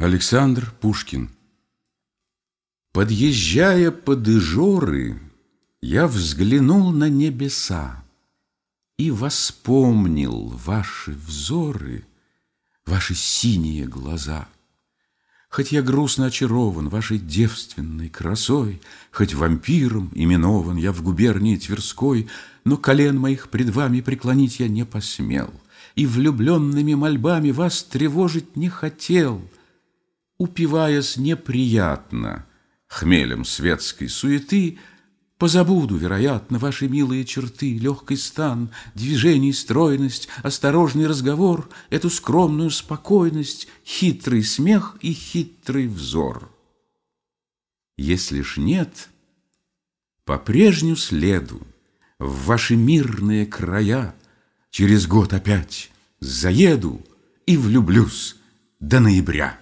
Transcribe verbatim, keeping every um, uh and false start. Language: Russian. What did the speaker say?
Александр Пушкин. Подъезжая под Ижоры, я взглянул на небеса и воспомнил ваши взоры, ваши синие глаза. Хоть я грустно очарован вашей девственной красой, хоть вампиром именован я в губернии Тверской, но колен моих пред вами преклонить я не посмел и влюбленными мольбами вас тревожить не хотел. Упиваясь неприятно хмелем светской суеты, позабуду, вероятно, ваши милые черты, легкий стан, движений стройность, осторожный разговор, эту скромную спокойность, хитрый смех и хитрый взор. Если ж нет, по прежнему следу в ваши мирные края через год опять заеду и влюблюсь до ноября.